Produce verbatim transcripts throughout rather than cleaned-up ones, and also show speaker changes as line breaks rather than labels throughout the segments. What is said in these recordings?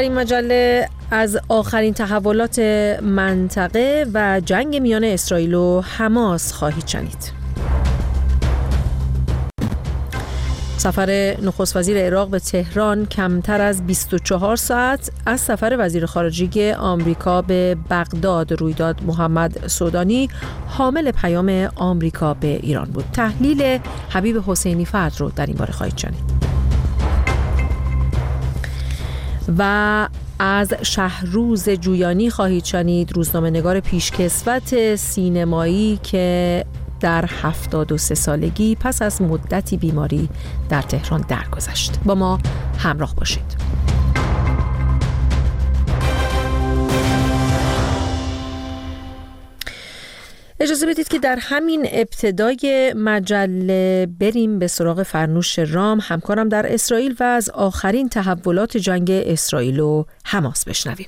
این مجله از آخرین تحولات منطقه و جنگ میان اسرائیل و حماس خواهید شنید. سفر نخست وزیر عراق به تهران کمتر از بیست و چهار ساعت از سفر وزیر خارجه آمریکا به بغداد روی داد. محمد سودانی حامل پیام آمریکا به ایران بود. تحلیل حبیب حسینی فرد رو در این باره خواهید شنید. و از شهروز جویانی خواهید شنید، روزنامه‌نگار پیشکسوت سینمایی که در هفتاد و سه سالگی پس از مدتی بیماری در تهران درگذشت. با ما همراه باشید. اجازه بدید که در همین ابتدای مجله بریم به سراغ فرنوش رام، همکارم در اسرائیل، و از آخرین تحولات جنگ اسرائیل و حماس بشنویم.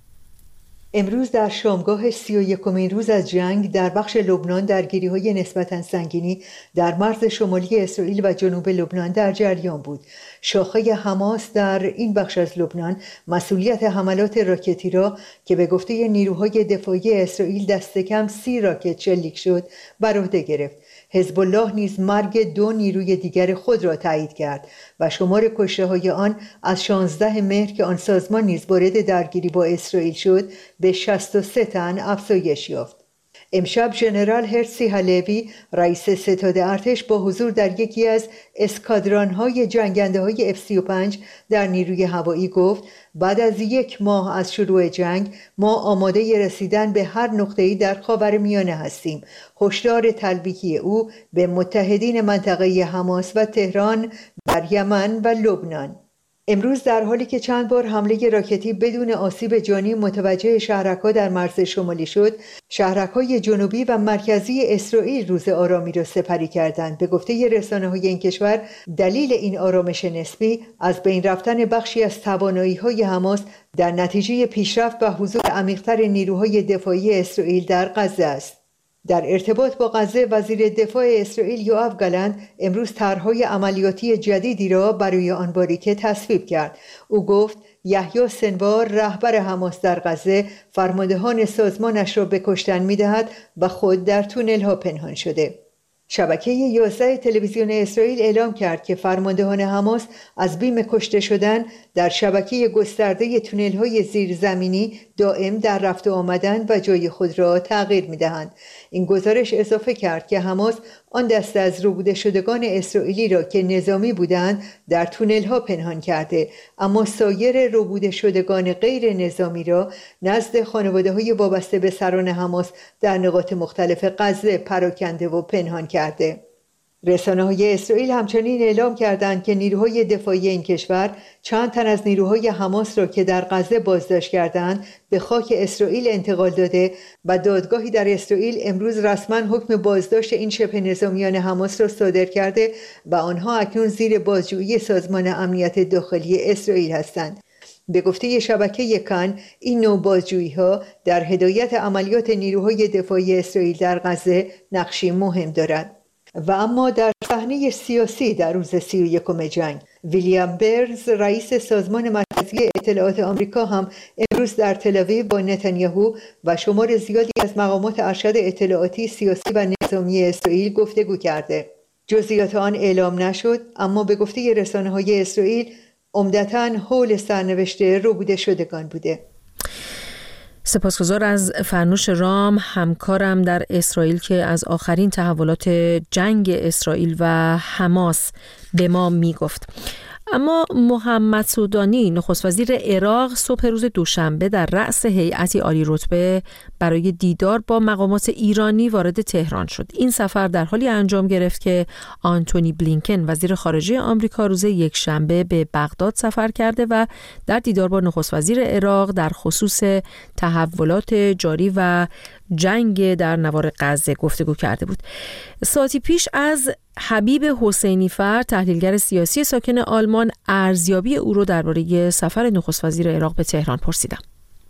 امروز در شامگاه سی و یکمین روز از جنگ در بخش لبنان درگیری‌های نسبتاً سنگینی در مرز شمالی اسرائیل و جنوب لبنان در جریان بود. شاخه حماس در این بخش از لبنان مسئولیت حملات راکتی را که به گفته نیروهای دفاعی اسرائیل دست کم سی راکت شلیک شد بر عهده گرفت. حزب الله نیز مرگ دو نیروی دیگر خود را تایید کرد و شمار کشته‌های آن از شانزده مهر که آن سازمان نیز وارد درگیری با اسرائیل شد به شصت و سه تن افزایش یافت. امشب ژنرال هرسی هلوی رئیس ستاد ارتش با حضور در یکی از اسکادران‌های جنگنده‌های اف سی و پنج در نیروی هوایی گفت بعد از یک ماه از شروع جنگ ما آماده رسیدن به هر نقطه‌ای در خاورمیانه هستیم. هشدار تلبیکی او به متحدین منطقه حماس و تهران در یمن و لبنان. امروز در حالی که چند بار حمله راکتی بدون آسیب جانی متوجه شهرک‌ها در مرز شمالی شد، شهرک‌های جنوبی و مرکزی اسرائیل روز آرامی را سپری کردند. به گفته رسانه‌های این کشور دلیل این آرامش نسبی از بین رفتن بخشی از توانایی‌های حماس در نتیجه پیشرفت و حضور عمیق‌تر نیروهای دفاعی اسرائیل در غزه است. در ارتباط با غزه، وزیر دفاع اسرائیل یوآف گالنت امروز طرح‌های عملیاتی جدیدی را برای آن باریکه تصویب کرد. او گفت یحیی سنوار رهبر حماس در غزه فرماندهان سازمانش را به کشتن می‌دهد و خود در تونل‌ها پنهان شده. شبکه یازده تلویزیون اسرائیل اعلام کرد که فرماندهان حماس از بیم کشته شدن در شبکه گسترده تونل‌های زیرزمینی دائم در رفت و آمدن و جای خود را تغییر می‌دهند. این گزارش اضافه کرد که حماس آن دسته از ربوده شدگان اسرائیلی را که نظامی بودند در تونل‌ها پنهان کرده، اما سایر ربوده شدگان غیر نظامی را نزد خانواده‌های وابسته به سران حماس در نقاط مختلف غزه پراکنده و پنهان کرده. رسانه‌های اسرائیل همچنین اعلام کردند که نیروهای دفاعی این کشور چند تن از نیروهای حماس را که در غزه بازداشت کردند به خاک اسرائیل انتقال داده و دادگاهی در اسرائیل امروز رسما حکم بازداشت این شبه نظامیان حماس را صادر کرده و آنها اکنون زیر بازجویی سازمان امنیت داخلی اسرائیل هستند. به گفته شبکه کان، این نوع بازجویی‌ها در هدایت عملیات نیروهای دفاعی اسرائیل در غزه نقشی مهم دارد. و اما در صحنه سیاسی در روز سی و یکم جنگ، ویلیام برنز رئیس سازمان مرکزی اطلاعات آمریکا هم امروز در تل‌آویو با نتانیاهو و شمار زیادی از مقامات ارشد اطلاعاتی، سیاسی و نظامی اسرائیل گفتگو کرده. جزئیات آن اعلام نشد، اما به گفته رسانه‌های اسرائیل عمدتاً حول سرنوشت ربوده شدگان بوده.
سپاسگزار از فرنوش رام، همکارم در اسرائیل، که از آخرین تحولات جنگ اسرائیل و حماس به ما می گفت. اما محمد سودانی نخست وزیر عراق صبح روز دوشنبه در رأس هیئتی عالی رتبه برای دیدار با مقامات ایرانی وارد تهران شد. این سفر در حالی انجام گرفت که آنتونی بلینکن وزیر خارجه آمریکا روز یکشنبه به بغداد سفر کرده و در دیدار با نخست وزیر عراق در خصوص تحولات جاری و جنگ در نوار غزه گفتگو کرده بود. ساعتی پیش از حبیب حسینی فرد، تحلیلگر سیاسی ساکن آلمان، ارزیابی او رو درباره سفر نخست وزیر عراق به تهران پرسیدم.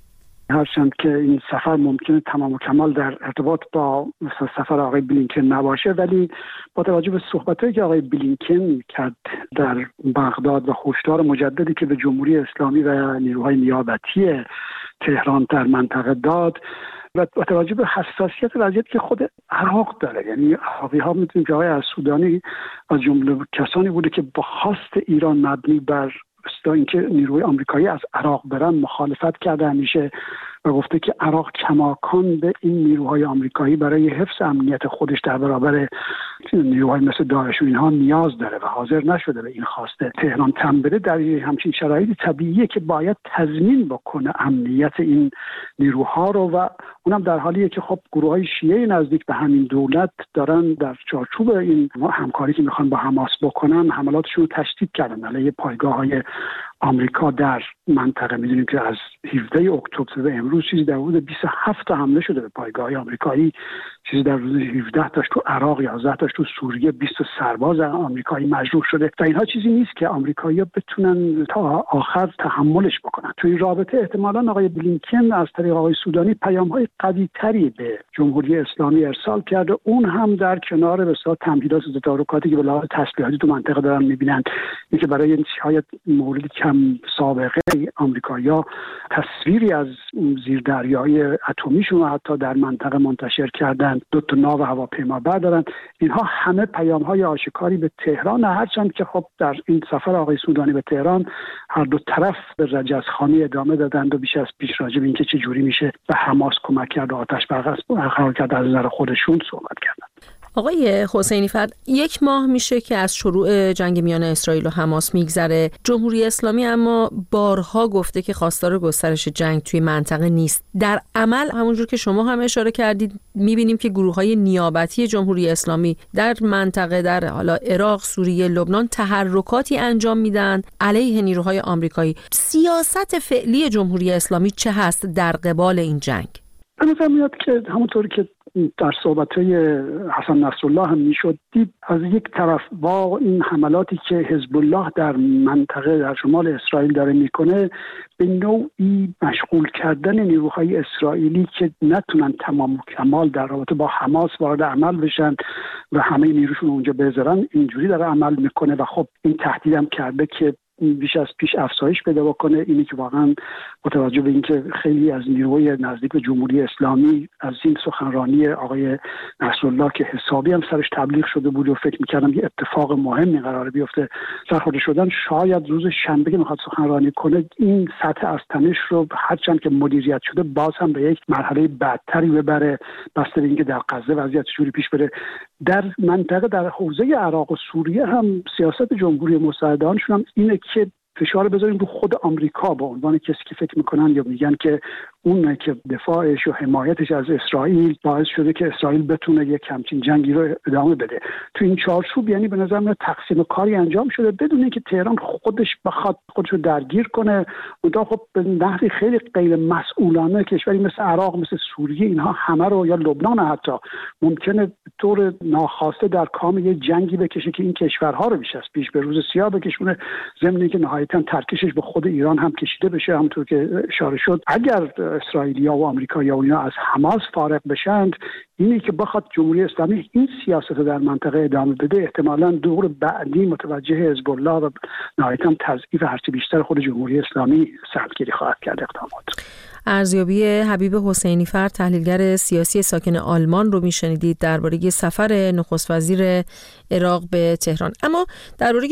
هرچند که این سفر ممکنه تمام و کمال در ارتباط با سفر آقای بلینکن نباشه، ولی با توجه به صحبتایی که آقای بلینکن کرد در بغداد و هشدار مجددی که به جمهوری اسلامی و نیروهای نیابتی تهران در منطقه داد و با توجه به حساسیت وضعیت که خود عراق داره، یعنی عراقی ها می‌دونیم که آقای السودانی از جمله کسانی بوده که با خواست ایران مبنی بر تا اینکه نیروی آمریکایی از عراق برن مخالفت کرده همیشه و گفته که عراق کماکان به این نیروهای آمریکایی برای حفظ امنیت خودش در برابر نیروهای مثل داعش و اینها نیاز داره و حاضر نشده به این خواسته تهران تن بده. در همچین شرایطی طبیعیه که باید تضمین بکنه امنیت این نیروها رو و اونم در حالیه که خب گروه‌های شیعه نزدیک به همین دولت دارن در چارچوب این همکاری که میخوان با حماس بکنن حملاتشون رو تشدید کردن علیه پایگاه‌های آمریکا در منطقه. میدونیم که از هفدهم اکتبر به امروز چیزی در حدود بیست و هفت تا حمله شده به پایگاه‌های آمریکایی، چیزی در حدود هفده تاش تو عراق، یازده تاش تو سوریه، بیست سرباز آمریکایی مجروح شده و اینها چیزی نیست که آمریکایی‌ها بتونن تا آخر تحملش بکنن. تو این رابطه احتمالاً آقای بلینکن از طریق آقای سودانی پیام‌های قوی‌تری به جمهوری اسلامی ارسال کرده، اون هم در کنار بسیار تمهیدات و تدارکاتی که به لحاظ تسلیحاتی تو منطقه دارن می‌بینن، اینکه برای شاید مورد کم سابقه آمریکایی‌ها تصویری از زیردریایی اتمیشون رو حتی در منطقه منتشر کردن، دو تا ناو هواپیما بردارن. اینها همه پیام‌های آشکاری به تهران، هرچند که خب در این سفر آقای سودانی به تهران هر دو طرف به رجزخوانی ادامه دادند و بیش از پیش راجع به اینکه چه جوری میشه به حماس کمک کرد و آتش برقرار کرد از نظر خودشون صحبت کردن.
آقای حسینی فر، یک ماه میشه که از شروع جنگ میان اسرائیل و حماس میگذره. جمهوری اسلامی اما بارها گفته که خواستار گسترش جنگ توی منطقه نیست. در عمل همونجور که شما هم اشاره کردید میبینیم که گروه‌های نیابتی جمهوری اسلامی در منطقه، در حالا عراق، سوریه، لبنان تحرکاتی انجام میدن علیه نیروهای آمریکایی. سیاست فعلی جمهوری اسلامی چه هست در قبال این جنگ؟
به نظر میاد که همونطوری که در صحبت‌های حسن نصرالله هم میشد دید، از یک طرف با این حملاتی که حزب الله در منطقه در شمال اسرائیل داره میکنه به نوعی مشغول کردن نیروهای اسرائیلی که نتونن تمام و کمال در رابطه با حماس وارد عمل بشن و همه نیروشون اونجا بذارن، اینجوری داره عمل میکنه و خب این تهدیدم کرده که بیش از پیش افزایش پیدا بکنه. اینی که واقعا با توجه به اینکه خیلی از نیروهای نزدیک به جمهوری اسلامی از این سخنرانی آقای نصرالله که حسابی هم سرش تبلیغ شده بود و فکر می‌کردم یه اتفاق مهمی قراره بیفته سرخورده شدن، شاید روز شنبه که می‌خواد سخنرانی کنه این سطح از تنش رو هرچند که مدیریت شده باز هم به یک مرحله بدتری ببره، بسته به اینکه در غزه وضعیت چجوری پیش بره. در منطقه در حوزه عراق و سوریه هم سیاست جمهوری مساعدانشون هم اینه که فشار بذاریم رو خود آمریکا به عنوان کسی که فکر میکنن یا میگن که اون که دفاعش و حمایتش از اسرائیل باعث شده که اسرائیل بتونه یک همچین جنگی رو ادامه بده. تو این چارچوب یعنی به نظر میاد تقسیم کاری انجام شده بدون اینکه تهران خودش بخواد خودش رو درگیر کنه. اونجا خب به نحوی خیلی غیر مسئولانه کشوری مثل عراق، مثل سوریه، اینها همه رو، یا لبنان حتی، ممکنه طور ناخواسته در کام یه جنگی بکشه که این کشورها رو بیش از پیش به روز سیاه بکشونه، ضمن اینکه نهایتاً ترکشش به خود ایران هم کشیده بشه. همونطور که اشاره شد اگر اسرائیلیا و آمریکایی‌ها و اینا از حماس فارغ بشند، اینی که بخواد جمهوری اسلامی این سیاست رو در منطقه ادامه بده، احتمالاً دور بعدی متوجه حزب الله و نهایتاً تضعیف هرچی بیشتر خود جمهوری اسلامی سختگیری خواهد کرد اقدامات.
ارزیابی حبیب حسینی فر، تحلیلگر سیاسی ساکن آلمان رو میشنیدید درباره سفر نخست وزیر عراق به تهران. اما درباره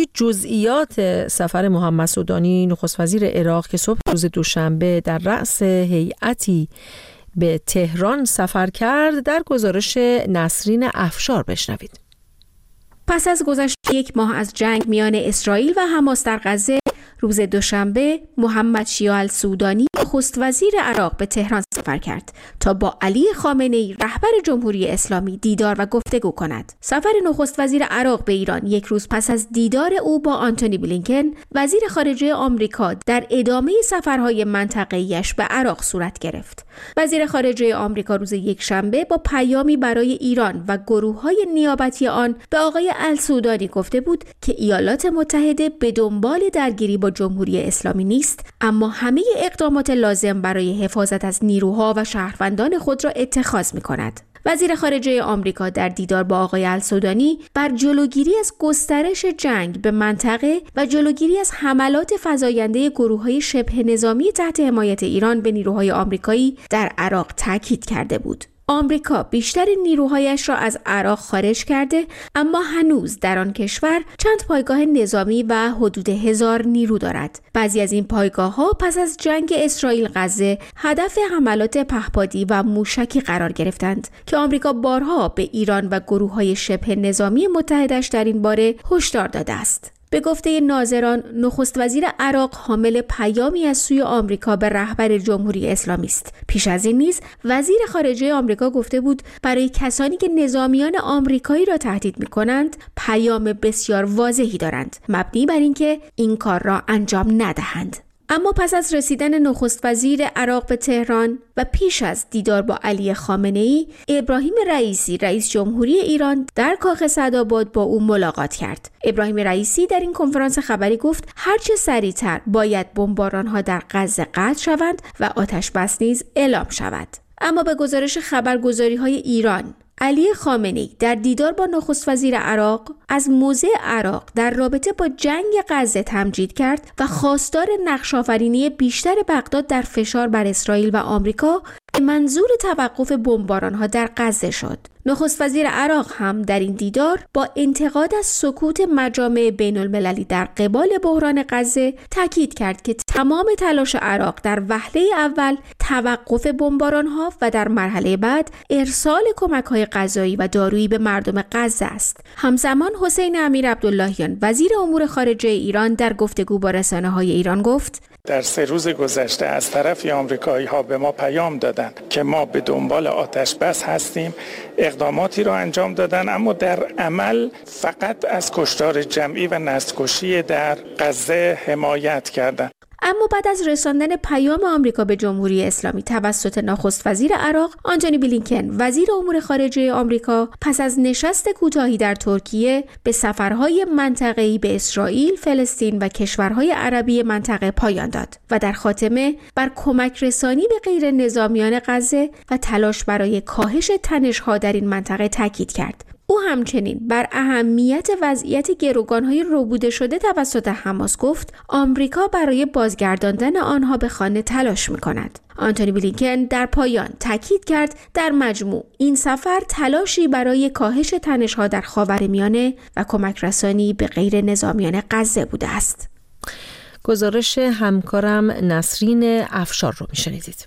جزئیات سفر محمد سودانی نخست وزیر عراق که صبح روز دوشنبه در رأس هیئتی به تهران سفر کرد در گزارش نسرین افشار بشنوید.
پس از گذشت یک ماه از جنگ میان اسرائیل و حماس در غزه، روز دوشنبه محمد شیاع السودانی نخست وزیر عراق به تهران سفر کرد تا با علی خامنه‌ای رهبر جمهوری اسلامی دیدار و گفتگو کند. سفر نخست وزیر عراق به ایران یک روز پس از دیدار او با آنتونی بلینکن وزیر خارجه آمریکا در ادامه سفرهای منطقه‌ایش به عراق صورت گرفت. وزیر خارجه آمریکا روز یکشنبه با پیامی برای ایران و گروه‌های نیابتی آن به آقای السودانی گفته بود که ایالات متحده به دنبال درگیری با جمهوری اسلامی نیست، اما همه اقدامات لازم برای حفاظت از نیروها و شهروندان خود را اتخاذ می‌کند. وزیر خارجه آمریکا در دیدار با آقای السودانی بر جلوگیری از گسترش جنگ به منطقه و جلوگیری از حملات فزاینده گروه‌های شبه نظامی تحت حمایت ایران به نیروهای آمریکایی در عراق تاکید کرده بود. آمریکا بیشتر نیروهایش را از عراق خارج کرده، اما هنوز در آن کشور چند پایگاه نظامی و حدود هزار نیرو دارد. بعضی از این پایگاه‌ها پس از جنگ اسرائیل غزه هدف حملات پهپادی و موشکی قرار گرفتند که آمریکا بارها به ایران و گروه‌های شبه نظامی متحدش در این باره هشدار داده است. به گفته ناظران، نخست وزیر عراق حامل پیامی از سوی آمریکا به رهبر جمهوری اسلامی است. پیش از این نیز وزیر خارجه آمریکا گفته بود برای کسانی که نظامیان آمریکایی را تهدید می‌کنند، پیام بسیار واضحی دارند، مبنی بر اینکه این کار را انجام ندهند. اما پس از رسیدن نخست وزیر عراق به تهران و پیش از دیدار با علی خامنه‌ای، ابراهیم رئیسی رئیس جمهوری ایران در کاخ سعدآباد با او ملاقات کرد. ابراهیم رئیسی در این کنفرانس خبری گفت هرچه سریعتر باید بمباران‌ها در غزه قطع شوند و آتش بس نیز اعلام شود. اما به گزارش خبرگزاری‌های ایران، علی خامنه‌ای در دیدار با نخست وزیر عراق از موضع عراق در رابطه با جنگ غزه تمجید کرد و خواستار نقش‌آفرینی بیشتر بغداد در فشار بر اسرائیل و آمریکا به منظور توقف بمباران‌ها در غزه شد. نخست وزیر عراق هم در این دیدار با انتقاد از سکوت مجامع بین المللی در قبال بحران غزه تاکید کرد که تمام تلاش عراق در وهله اول توقف بمباران‌ها و در مرحله بعد ارسال کمک‌های غذایی و دارویی به مردم غزه است. همزمان حسین امیر عبداللهیان وزیر امور خارجه ایران در گفتگو با رسانه‌های ایران گفت
در سه روز گذشته از طرف آمریکایی ها به ما پیام دادند که ما به دنبال آتش بس هستیم، اقداماتی را انجام دادن، اما در عمل فقط از کشتار جمعی و نسل‌کشی در غزه حمایت کردند.
اما بعد از رساندن پیام آمریکا به جمهوری اسلامی توسط نخست وزیر عراق آنتونی بلینکن وزیر امور خارجه آمریکا پس از نشست کوتاهی در ترکیه به سفرهای منطقه‌ای به اسرائیل، فلسطین و کشورهای عربی منطقه پایان داد و در خاتمه بر کمک رسانی به غیر نظامیان غزه و تلاش برای کاهش تنش‌ها در این منطقه تاکید کرد. او همچنین بر اهمیت وضعیت گروگان‌های ربوده شده توسط حماس گفت آمریکا برای بازگرداندن آنها به خانه تلاش می‌کند. آنتونی بلینکن در پایان تاکید کرد در مجموع این سفر تلاشی برای کاهش تنش‌ها در خاورمیانه و کمک رسانی به غیر نظامیان غزه بوده است.
گزارش همکارم نسرین افشار رو می‌شنیدید.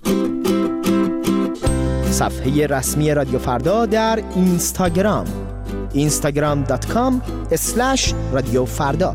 صفحه رسمی رادیو فردا در اینستاگرام اینستاگرام دات کام اسلش رادیو فردا.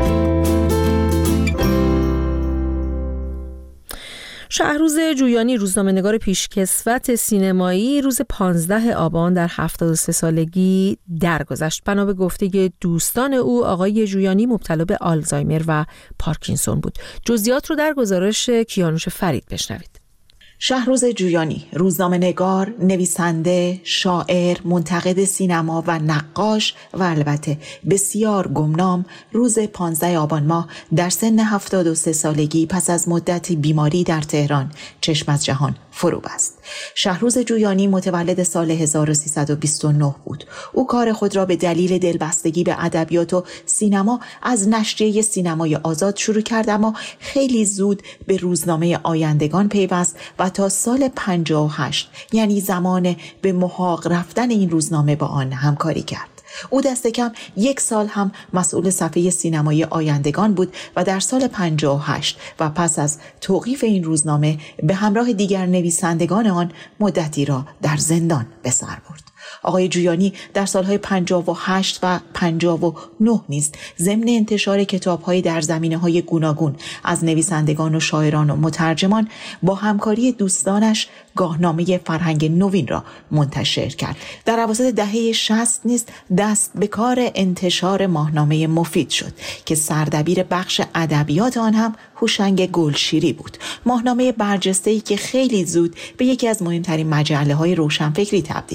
شهروز جویانی روزنامه‌نگار پیشکسوت سینمایی روز پانزده آبان در هفتاد و سه سالگی درگذشت. بنا به گفته دوستان او آقای جویانی مبتلا به آلزایمر و پارکینسون بود. جزئیات رو در گزارش کیانوش فرید بشنوید.
شهروز جویانی روزنامه‌نگار، نویسنده، شاعر، منتقد سینما و نقاش و البته بسیار گمنام روز پانزده آبان ماه در سن هفتاد و سه سالگی پس از مدتی بیماری در تهران چشم از جهان فرو بست. شهروز جویانی متولد سال هزار و سیصد و بیست و نه بود. او کار خود را به دلیل دلبستگی به ادبیات و سینما از نشریه سینمای آزاد شروع کرد، اما خیلی زود به روزنامه آیندگان پیوست و تا سال پنجاه و هشت یعنی زمان به محاق رفتن این روزنامه با آن همکاری کرد. او دست کم یک سال هم مسئول صفحه سینمای آیندگان بود و در سال پنجاه و هشت و پس از توقیف این روزنامه به همراه دیگر نویسندگان آن مدتی را در زندان به سر برد. آقای جویانی در سالهای پنجاه و هشت و پنجاه و نه نیز ضمن انتشار کتاب‌های در زمینه‌های گوناگون از نویسندگان و شاعران و مترجمان با همکاری دوستانش گاهنامه فرهنگ نوین را منتشر کرد. در اواسط دهه شصت نیز دست به کار انتشار ماهنامه مفید شد که سردبیر بخش ادبیات آن هم هوشنگ گلشیری بود. ماهنامه برجسته‌ای که خیلی زود به یکی از مهمترین مجله‌های روشنفکری تبدیل شد.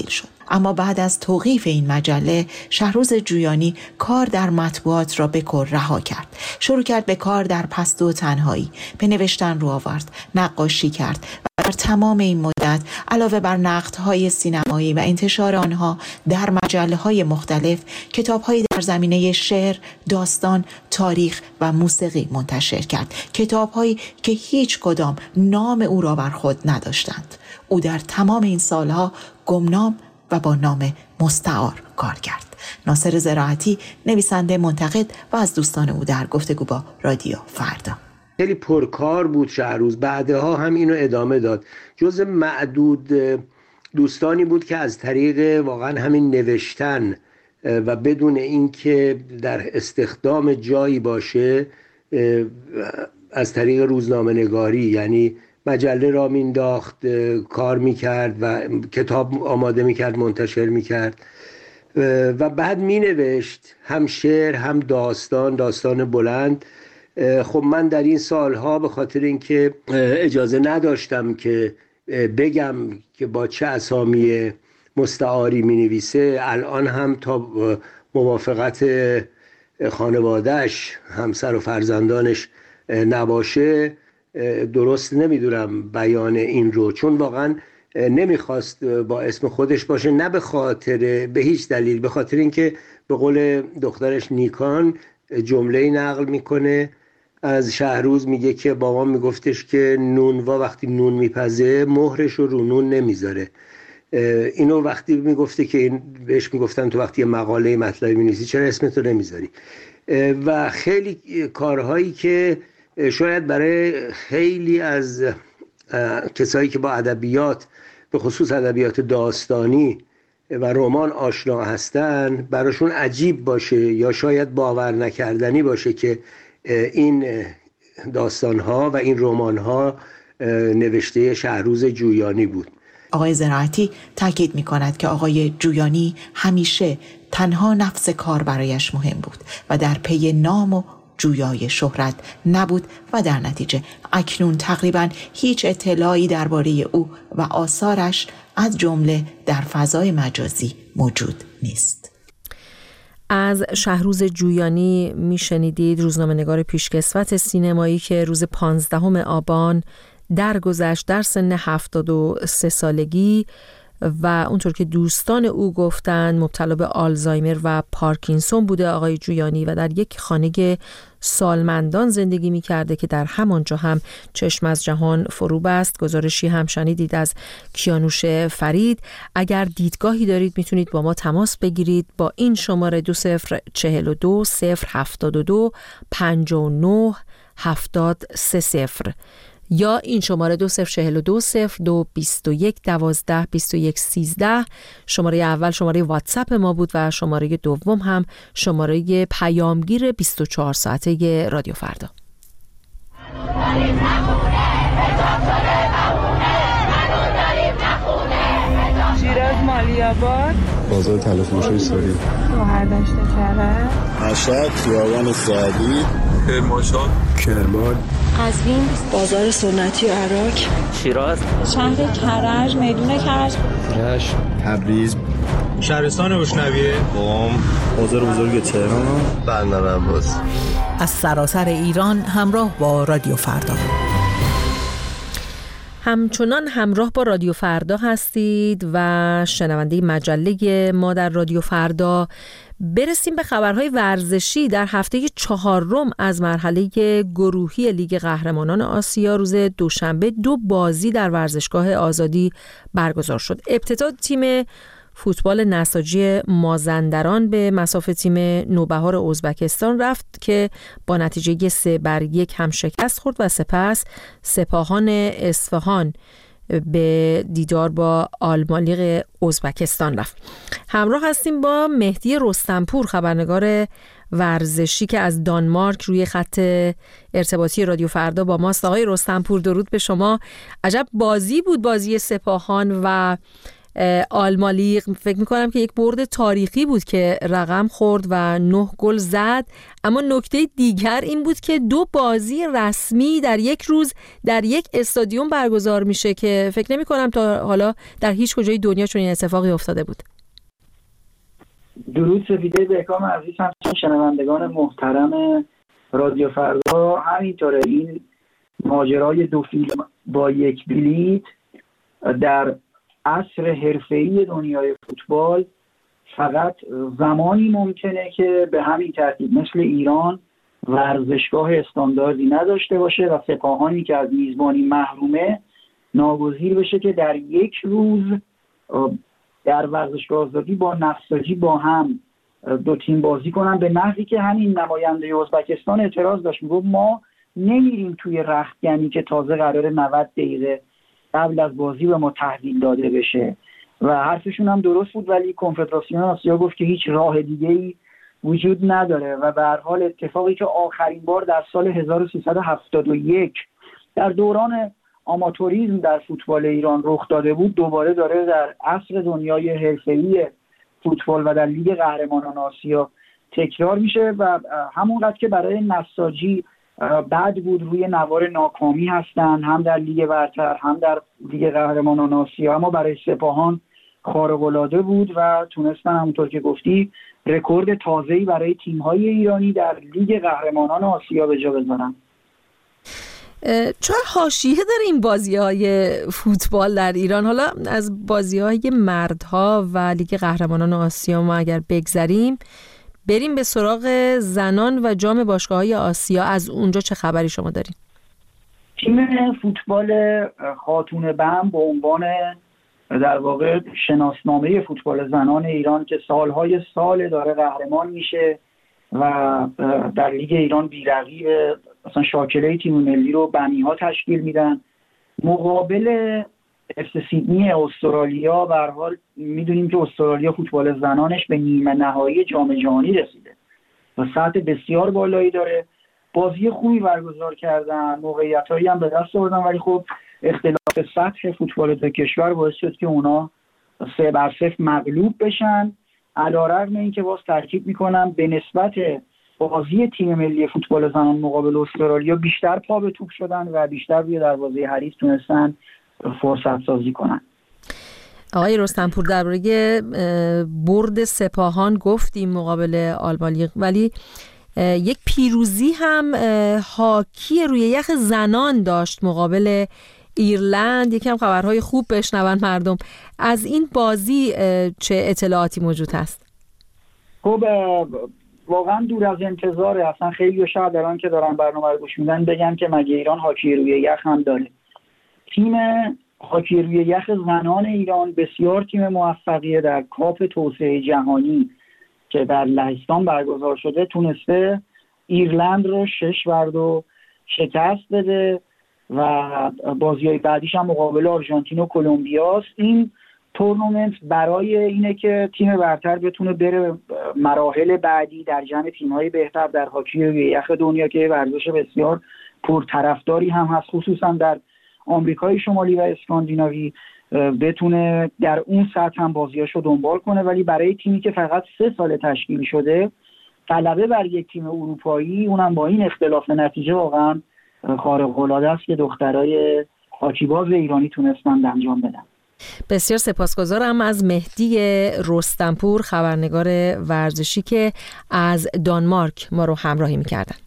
اما بعد از توقیف این مجله شهروز جویانی کار در مطبوعات را به کل رها کرد. شروع کرد به کار در پست و تنهایی، به نوشتن رو آورد، نقاشی کرد و در تمام این مدت علاوه بر نقدهای سینمایی و انتشار آنها در مجله‌های مختلف، کتاب‌هایی در زمینه شعر، داستان، تاریخ و موسیقی منتشر کرد. کتاب‌هایی که هیچ کدام نام او را بر خود نداشتند. او در تمام این سالها گمنام و با نام مستعار کار کرد. ناصر زراعتی، نویسنده، منتقد و از دوستان او در گفتگو با رادیو فردا.
خیلی پرکار بود شهروز، بعدها هم اینو ادامه داد. جز معدود دوستانی بود که از طریق واقعا همین نوشتن و بدون اینکه در استخدام جایی باشه، از طریق روزنامه نگاری، یعنی مجله را مینداخت، کار میکرد و کتاب آماده میکرد، منتشر میکرد و بعد مینوشت هم شعر هم داستان، داستان بلند. خب من در این سالها به خاطر اینکه اجازه نداشتم که بگم که با چه اسامی مستعاری مینویسه، الان هم تا موافقت خانواده‌اش، همسر و فرزندانش نباشه، درست نمیدونم بیان این رو، چون واقعا نمیخواست با اسم خودش باشه، نه به خاطر به هیچ دلیل، به خاطر اینکه به قول دخترش نیکان جمله نقل میکنه از شهروز، میگه که بابا میگفتش که نونوا وقتی نون میپزه مهرش رو رو نون نمیذاره. اینو وقتی میگفته که این بهش میگفتن تو وقتی مقاله مطلبی مینویسی چرا اسمتو نمیذاری، و خیلی کارهایی که شاید برای خیلی از کسایی که با ادبیات، به خصوص ادبیات داستانی و رمان آشنا هستن، براشون عجیب باشه یا شاید باور نکردنی باشه که این داستانها و این رمانها نوشته شهروز جویانی بود.
آقای زراعتی تاکید می کند که آقای جویانی همیشه تنها نفس کار برایش مهم بود و در پی نام و جویای شهرت نبود و در نتیجه اکنون تقریبا هیچ اطلاعی درباره او و آثارش از جمله در فضای مجازی موجود نیست.
از شهروز جویانی میشنیدید، روزنامه‌نگار پیشکسوت سینمایی که روز پانزدهم آبان درگذشت در سن هفتاد و سه سالگی و اونطور که دوستان او گفتن مبتلا به آلزایمر و پارکینسون بوده آقای جویانی و در یک خانه سالمندان زندگی می کرده که در همانجا هم چشم از جهان فرو بست. گزارشی هم شنیدید از کیانوش فرید. اگر دیدگاهی دارید میتونید با ما تماس بگیرید با این شماره دو صفر چهل و دو صفر هفتاد و دو پنجاه و نه هفتاد سه صفر یا این شماره دو صفر چهل و دو صفر دو بیست و یک دوازده بیست و یک سیزده. شماره اول شماره واتساپ ما بود و شماره دوم هم شماره پیامگیر بیست و چهار ساعته رادیو فردا.
شیراز مالی‌آباد،
بازار تلفروشی ساری،
گوهر دشت کرج،
مشهد خیابان سعدی، کرمانشاه، کرمان،
قزوین، بازار سنتی عراق،
شیراز،
شهر کرج، میدون کرج،
رشت، تبریز،
شهرستان اشنویه،
قم، بازار بزرگ تهران، بندر عباس.
از سراسر ایران همراه با رادیو فردا.
همچنان همراه با رادیو فردا هستید و شنونده مجله ما در رادیو فردا. برسیم به خبرهای ورزشی. در هفته چهارم از مرحله گروهی لیگ قهرمانان آسیا روز دوشنبه دو بازی در ورزشگاه آزادی برگزار شد. ابتدا تیم فوتبال نساجی مازندران به مصاف تیم نوبهار ازبکستان رفت که با نتیجه سه بر یک هم شکست خورد و سپس سپاهان اصفهان به دیدار با آلمالیق ازبکستان رفت. همراه هستیم با مهدی رستمپور، خبرنگار ورزشی که از دانمارک روی خط ارتباطی رادیو فردا با ماست. آقای رستمپور درود به شما. عجب بازی بود بازی سپاهان و آلمالیق. فکر میکنم که یک برد تاریخی بود که رقم خورد و نه گل زد، اما نکته دیگر این بود که دو بازی رسمی در یک روز در یک استادیوم برگزار میشه که فکر نمی کنم تا حالا در هیچ کجای دنیا چنین اتفاقی افتاده بود.
درود سفیده بهکام عزیز، همچنین شنوندگان محترم رادیو فردا. همینطوره این ماجرای دو فیلم با یک بلیت در عصر حرفه‌ای دنیای فوتبال فقط زمانی ممکنه که به همین ترتیب مثل ایران ورزشگاه استانداردی نداشته باشه و سپاهانی که از میزبانی محرومه ناگزیر بشه که در یک روز در ورزشگاه آزادی با نساجی با هم دو تیم بازی کنن، به نحوی که همین نماینده ازبکستان اعتراض داشت، میگفت ما نمیریم توی رختکنی که تازه قراره نود دقیقه قبل از بازی به ما تحویل داده بشه و حرفشون هم درست بود، ولی کنفدراسیون آسیا گفت که هیچ راه دیگه‌ای وجود نداره و به هر حال اتفاقی که آخرین بار در سال هزار و سیصد و هفتاد و یک در دوران آماتوریسم در فوتبال ایران رخ داده بود دوباره داره در عصر دنیای حرفه‌ای فوتبال و در لیگ قهرمانان آسیا تکرار میشه و همونقدر که برای نساجی بد بود روی نوار ناکامی هستن هم در لیگ برتر هم در لیگ قهرمانان آسیا، اما برای سپاهان خارق‌العاده بود و تونستن همونطور که گفتی رکورد تازه‌ای برای تیم‌های ایرانی در لیگ قهرمانان آسیا به جا بذارن.
چرا حاشیه داره این بازی‌های فوتبال در ایران؟ حالا از بازی‌های مردها و لیگ قهرمانان آسیا ما اگر بگذریم بریم به سراغ زنان و جام باشگاه‌های آسیا، از اونجا چه خبری شما دارین؟
تیم فوتبال خاتون بم به عنوان در واقع شناسنامه فوتبال زنان ایران که سالهای سال داره قهرمان میشه و در لیگ ایران بی‌رقیب، مثلا شاکله تیم ملی رو بمی‌ها تشکیل میدن، مقابل اف سیدنی استرالیا. به هر حال میدونیم که استرالیا فوتبال زنانش به نیمه نهایی جام جهانی رسیده و سطح بسیار بالایی داره. بازی خوبی برگزار کردن، موقعیتایی هم به دست آوردن، ولی خب اختلاف سطح فوتبال دو کشور باعث شد که اونا سه بر صفر مغلوب بشن. علیرغم اینکه باز تاکید میکنم به نسبت بازی تیم ملی فوتبال زنان مقابل استرالیا بیشتر پا به توپ شدن و بیشتر روی دروازه حریف تونستن فرصت سازی کنن.
آقای رستمپور درباره برد سپاهان گفتیم مقابل آلبانی، ولی یک پیروزی هم هاکی روی یخ زنان داشت مقابل ایرلند. یکم خبرهای خوب بشنون مردم. از این بازی چه اطلاعاتی موجود هست؟
خب واقعا دور از انتظاره. اصلا خیلی شاید دارن که دارن برنامه رو گوش میدن بگن که مگه ایران هاکی روی یخ هم داره. تیم هاکی روی یخ زنان ایران بسیار تیم موفقیه. در کاپ توسعه جهانی که در لهستان برگزار شده تونسته ایرلند رو شش ورد و شکست بده و بازی‌های بعدیش هم مقابل آرژانتین و کلمبیا است. این تورنمنت برای اینه که تیم برتر بتونه بره مراحل بعدی در جمع تیم‌های بهتر در هاکی روی یخ دنیا که ورزش بسیار پرطرفداری هم هست، خصوصا در آمریکای شمالی و اسکاندیناوی، بتونه در اون سطح هم بازیاشو دنبال کنه. ولی برای تیمی که فقط سه سال تشکیل شده غلبه بر یک تیم اروپایی، اونم با این اختلاف نتیجه، واقعا خارق‌العاده است که دخترای هاکیباز ایرانی تونستن انجام بدن.
بسیار سپاسگزارم از مهدی رستمپور، خبرنگار ورزشی که از دانمارک ما رو همراهی می‌کردن.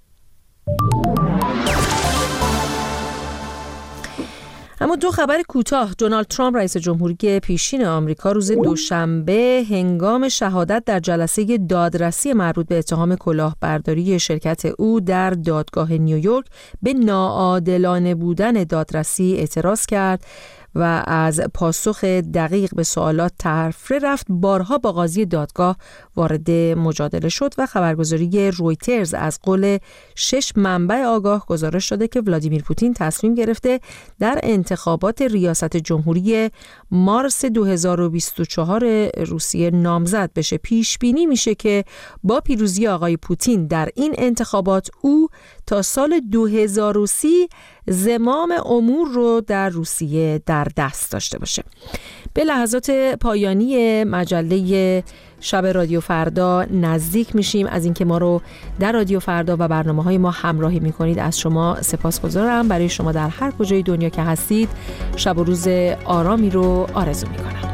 اما دو خبر کوتاه. دونالد ترامپ رئیس جمهوری پیشین آمریکا روز دوشنبه هنگام شهادت در جلسه دادرسی مربوط به اتهام کلاهبرداری شرکت او در دادگاه نیویورک به ناعادلانه بودن دادرسی اعتراض کرد و از پاسخ دقیق به سوالات طرفه رفت. بارها با قاضی دادگاه وارد مجادله شد و خبرگزاری رویترز از قول شش منبع آگاه گزارش داده که ولادیمیر پوتین تصمیم گرفته در انتخابات ریاست جمهوری مارس دو هزار و بیست و چهار روسیه نامزد بشه. پیش بینی میشه که با پیروزی آقای پوتین در این انتخابات او تا سال دو هزار و سی زمام امور رو در روسیه در دست داشته باشه. به لحظات پایانی مجله شب رادیو فردا نزدیک میشیم. از اینکه ما رو در رادیو فردا و برنامه‌های ما همراهی میکنید از شما سپاسگزارم. برای شما در هر کجای دنیا که هستید شب و روز آرامی رو آرزو میکنم.